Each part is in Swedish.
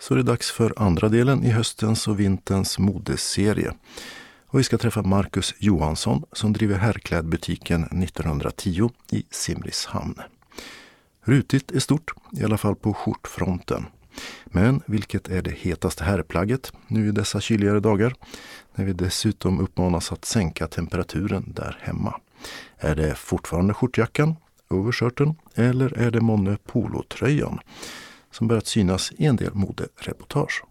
så är det dags för andra delen i höstens och vinterns modeserie. Och vi ska träffa Marcus Johansson som driver herrklädbutiken 1910 i Simrishamn. Rutigt är stort, i alla fall på skjortfronten. Men vilket är det hetaste herrplagget nu i dessa kyligare dagar? När vi dessutom uppmanas att sänka temperaturen där hemma. Är det fortfarande skjortjackan, overskörten eller är det månne polotröjan som börjat synas i en del modereportage?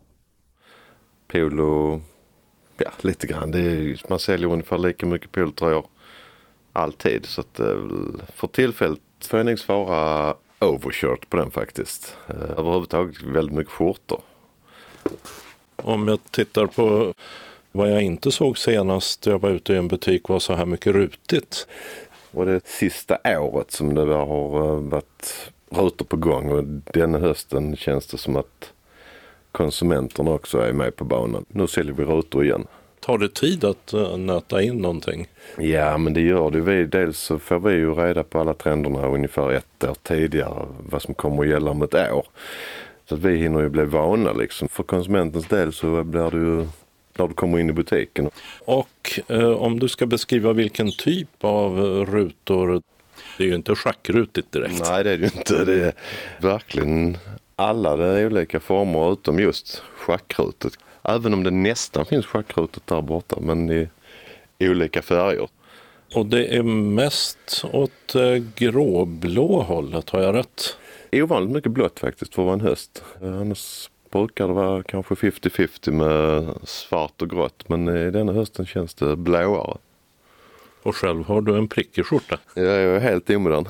Polo, ja lite grann. Man säljer ungefär lika mycket polotröjor alltid. Så att för tillfället får jag nog svara overshirt på den faktiskt. Överhuvudtaget väldigt mycket skjortor. Om jag tittar på vad jag inte såg senast jag var ute i en butik var så här mycket rutigt. Och det sista året som det har varit rutor på gång och denna hösten känns det som att konsumenterna också är med på banan. Nu säljer vi rutor igen. Tar det tid att nöta in någonting? Ja, men det gör det. Dels så får vi ju reda på alla trenderna ungefär ett år tidigare vad som kommer att gälla om ett år. Så att vi hinner ju bli vana liksom. För konsumentens del så blir det ju när du kommer in i butiken. Och om du ska beskriva vilken typ av rutor, det är ju inte schackrutigt direkt. Nej, det är det ju inte. Det är verkligen alla de olika former utom just schackrutet. Även om det nästan finns schackrutet där borta, men i olika färger. Och det är mest åt gråblå hållet, har jag rätt? Ovanligt mycket blått faktiskt för att vara en höst. Annars brukar det vara kanske 50-50 med svart och grått, men i denna hösten känns det blåare. Och själv har du en prickig skjorta? Jag är helt omodern.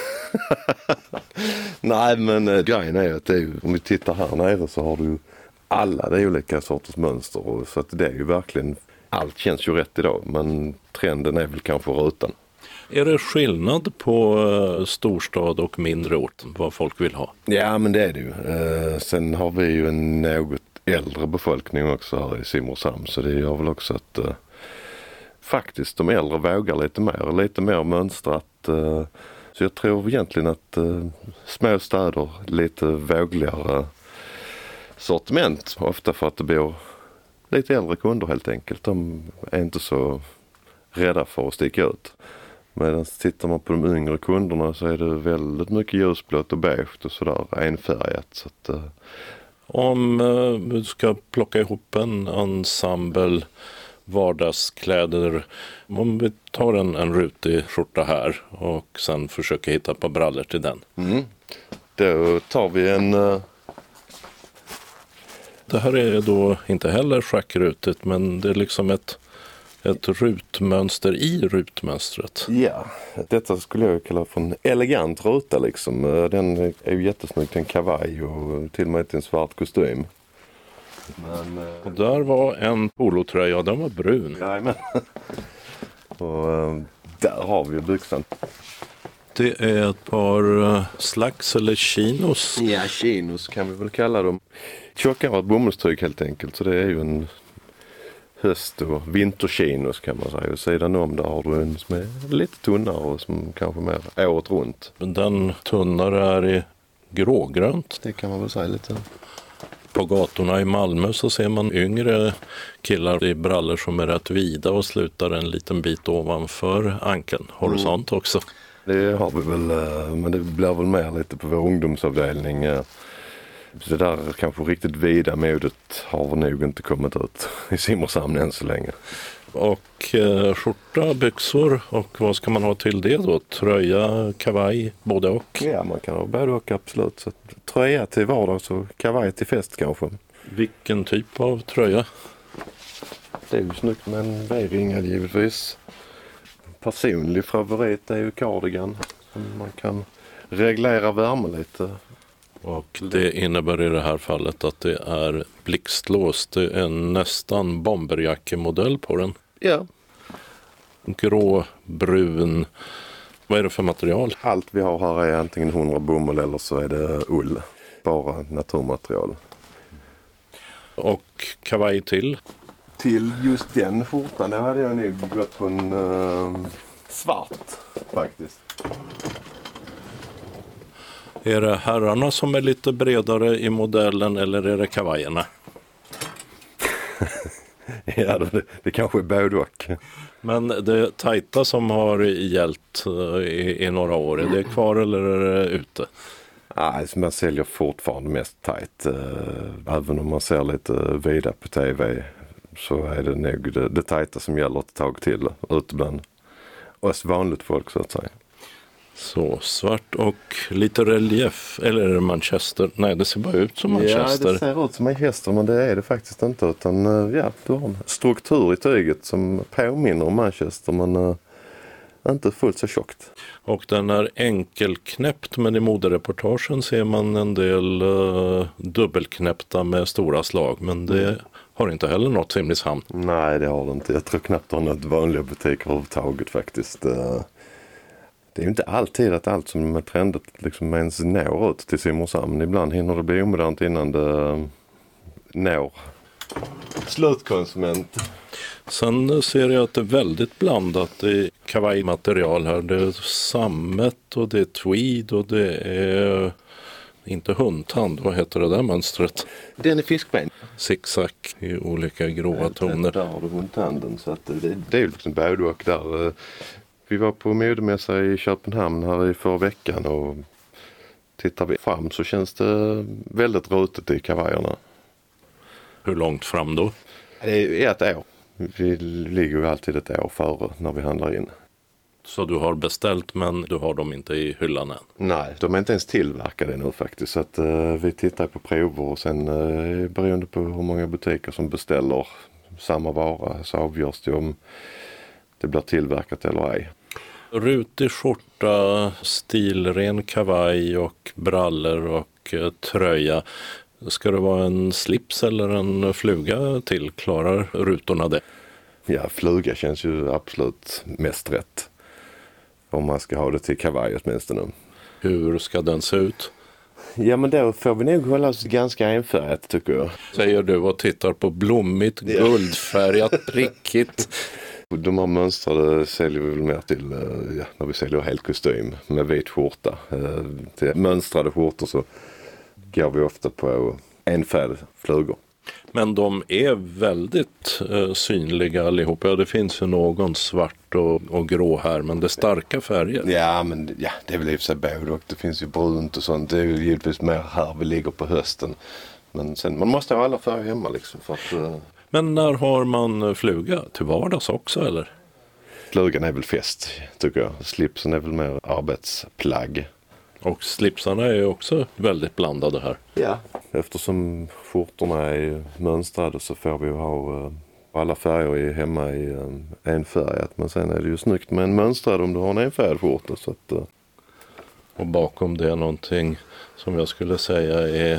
Nej, men grejen är att om vi tittar här nere så har du alla de olika sorters mönster. Och så att det är ju verkligen, allt känns ju rätt idag, men trenden är väl kanske rutan. Är det skillnad på storstad och mindre ort, vad folk vill ha? Ja, men det är det ju. Sen har vi ju en något äldre befolkning också här i Simrishamn, så det gör väl också att faktiskt de äldre vågar lite mer mönstrat. Så jag tror egentligen att små städer lite vågligare sortiment, ofta för att det bor lite äldre kunder helt enkelt. De är inte så rädda för att sticka ut. Medan tittar man på de yngre kunderna så är det väldigt mycket ljusblått och beige och sådär enfärgat. Så att, om du ska plocka ihop en ensemble vardagskläder, om vi tar en rutig skjorta här och sen försöker hitta ett par brallor till den. Då tar vi en... Det här är då inte heller schackrutigt, men det är liksom ett rutmönster i rutmönstret. Ja, detta skulle jag kalla för en elegant ruta liksom. Den är ju jättesnygg till en kavaj och till och med till en svart kostym. Men, och där var en polotröja, den var brun. Jajamän. Och där har vi byxan. Det är ett par slacks eller chinos. Ja, chinos kan vi väl kalla dem. Tjockare bomullstyg helt enkelt, så det är ju en höst- och vinterchinos kan man säga. Och sidan om där har du en som är lite tunnare och som kanske mer året runt. Den tunnare är i grågrönt. Det kan man väl säga lite. På gatorna i Malmö så ser man yngre killar i brallor som är rätt vida och slutar en liten bit ovanför ankeln. Horisont också. Det har vi väl, men det blir väl mer lite på vår ungdomsavdelning. Det där kanske riktigt vida modet har nog inte kommit ut i Simrishamn än så länge. Och skjorta, byxor och vad ska man ha till det då? Tröja, kavaj, både och? Ja, man kan ha både och absolut. Så tröja till vardags och kavaj till fest kanske. Vilken typ av tröja? Det är ju snyggt med en V-ringad givetvis. Personlig favorit är ju cardigan. Man kan reglera värme lite. Och det innebär i det här fallet att det är blixtlåst. Det är nästan bomberjackemodell på den. Ja. Grå, brun. Vad är det för material? Allt vi har här är antingen 100 bomull eller så är det ull. Bara naturmaterial. Och kavaj till? Till just den skjortan, det hade jag nog gått på en svart faktiskt. Är det herrarna som är lite bredare i modellen eller är det kavajerna? Ja, det kanske är både och. Men det tajta som har gällt i några år, är det kvar eller är det ute? Nej, man säljer fortfarande mest tajt. Även om man ser lite vida på tv så är det nog det tajta som gäller ett tag till ute bland oss vanligt folk så att säga. Så, svart och lite relief, eller är det Manchester? Nej, det ser bara ut som Manchester. Ja, det ser ut som Manchester, men det är det faktiskt inte. Utan ja, du har en struktur i tyget som påminner om Manchester, men inte fullt så tjockt. Och den är enkelknäppt, men i modereportagen ser man en del dubbelknäppta med stora slag. Men det har inte heller något Simrishamn. Nej, det har det inte. Jag tror knappt det har något vanliga butiker överhuvudtaget faktiskt. Det är ju inte alltid att allt som är trendigt liksom ens når ut till Simrishamn. Ibland hinner det bli omodernt innan det når slutkonsument. Sen ser jag att det är väldigt blandat i kavajmaterial här. Det är sammet och det är tweed och det är inte hundtand. Vad heter det där mönstret? Den är fiskben. Zigzag i olika gråa toner. Där har du hundtanden så att det är ju liksom både och där. Vi var på modemässa i Köpenhamn här i förra veckan och tittar vi fram så känns det väldigt rutet i kavajerna. Hur långt fram då? Det är ett år. Vi ligger ju alltid ett år före när vi handlar in. Så du har beställt men du har dem inte i hyllan än? Nej, de är inte ens tillverkade nu faktiskt. Så att vi tittar på prover och sen beroende på hur många butiker som beställer samma vara så avgörs det om det blir tillverkat eller ej. Rutig skjorta, stilren kavaj och brallor och tröja. Ska det vara en slips eller en fluga till? Klarar rutorna det? Ja, fluga känns ju absolut mest rätt. Om man ska ha det till kavaj åtminstone. Hur ska den se ut? Ja, men då får vi nog hålla oss ganska enfärgat tycker jag. Säger du och tittar på blommigt, guldfärgat, prickigt. De här mönstrade säljer vi väl mer till när vi säljer helt kostym med vit skjorta. Till mönstrade skjortor så går vi ofta på enfärgade flugor. Men de är väldigt synliga allihopa. Ja, det finns ju någon svart och grå här, men det är starka färger. Ja, men ja, det är väl i och för sig både och. Det finns ju brunt och sånt. Det är ju givetvis mer här vi ligger på hösten. Men sen, man måste ha alla färger hemma liksom för att... Men när har man fluga? Till vardags också, eller? Flugan är väl fest, tycker jag. Slipsen är väl mer arbetsplagg. Och slipsarna är också väldigt blandade här. Ja. Eftersom skjortorna är mönstrade så får vi ha alla färger hemma i enfärgat. Men sen är det ju snyggt med en mönstrad om du har en enfärgad skjorta. Så att, Och bakom det är någonting som jag skulle säga är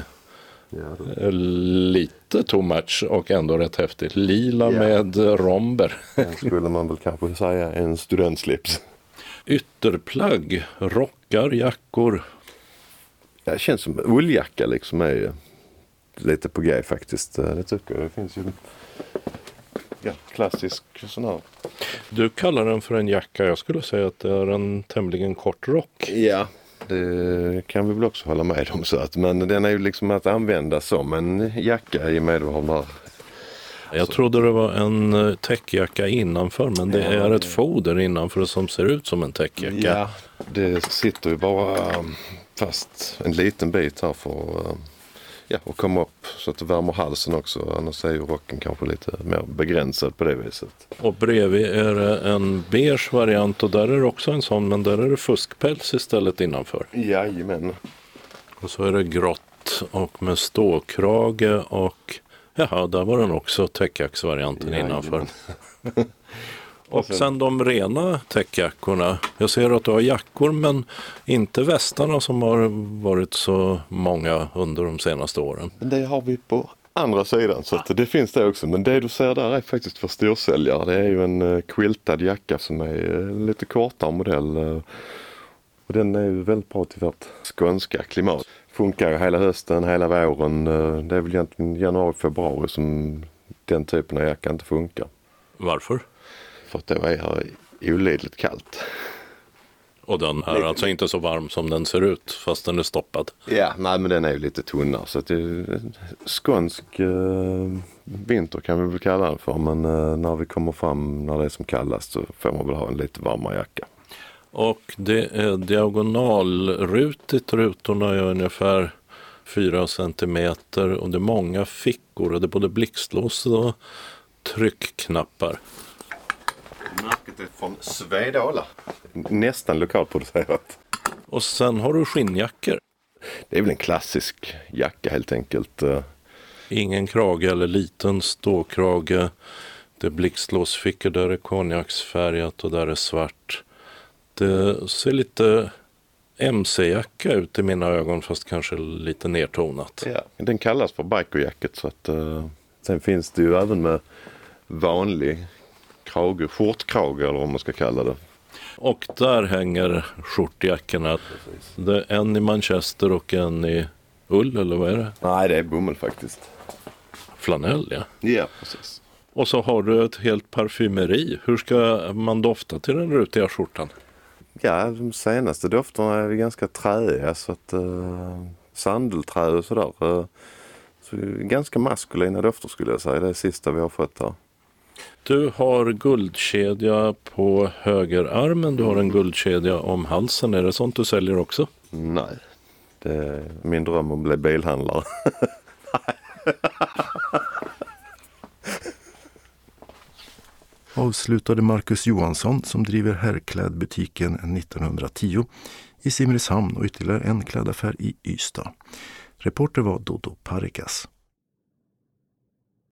lite too much och ändå rätt häftigt. Lila med romber. Skulle man väl kanske säga en studentslips. Ytterplagg, rockar, jackor. Ja, det känns som ulljacka liksom är lite på grej faktiskt. Det tycker jag. Det finns ju klassisk sån här. Du kallar den för en jacka. Jag skulle säga att det är en tämligen kort rock. Ja, det kan vi väl också hålla med om så att. Men den är ju liksom att använda som en jacka i med att jag trodde det var en täckjacka innanför, men det är ett foder innanför som ser ut som en täckjacka. Ja, det sitter ju bara fast en liten bit här för att komma upp så att det värmer halsen också. Annars är ju rocken kanske lite mer begränsad på det viset. Och bredvid är det en beige variant och där är det också en sån, men där är det fuskpäls istället innanför. Jajamän. Och så är det grått och med ståkrage och jaha, där var den också täckjacksvarianten innanför. Och sen de rena täckjackorna. Jag ser att du har jackor men inte västarna som har varit så många under de senaste åren. Det har vi på andra sidan så att det finns det också. Men det du ser där är faktiskt för storsäljare. Det är ju en quiltad jacka som är lite kortare modell. Och den är ju väldigt bra till vårt skånska klimat. Funkar ju hela hösten, hela våren. Det är väl egentligen januari, februari som den typen av jacka inte funkar. Varför? För att det är olidligt kallt. Och den är alltså inte så varm som den ser ut fast den är stoppad. Ja, nej men den är ju lite tunnare så att det är skånsk vinter kan vi väl kalla den för. Men när vi kommer fram när det är som kallast så får man väl ha en lite varmare jacka. Och det är diagonalrutigt, rutorna är ungefär 4 centimeter och det är många fickor och det är både blixtlås och tryckknappar. Märket är från Svedala. Nästan lokalproducerat. Och sen har du skinnjackor. Det är väl en klassisk jacka helt enkelt. Ingen krage eller liten ståkrage. Det är blixtlåsfickor, där är konjaksfärgat och där är svart. Det ser lite MC-jacka ut i mina ögon fast kanske lite nertonat. Ja, den kallas för bikerjacket så att sen finns det ju även med vanlig krage, skjortkrage eller vad man ska kalla det. Och där hänger skjortjackorna. Det är en i Manchester och en i ull eller vad är det? Nej, det är bomull faktiskt. Flanell, ja. Ja, precis. Och så har du ett helt parfymeri. Hur ska man dofta till den rutiga skjortan? Ja, de senaste dofterna är ganska träiga så att sandelträ och sådär. Så ganska maskulina dofter skulle jag säga. Det är det sista vi har fått här. Du har guldkedja på högerarmen. Du har en guldkedja om halsen. Är det sånt du säljer också? Nej, det är min dröm om att bli bilhandlare. Avslutade Marcus Johansson som driver herrklädbutiken 1910 i Simrishamn och ytterligare en klädaffär i Ystad. Reporter var Dodo Parikas.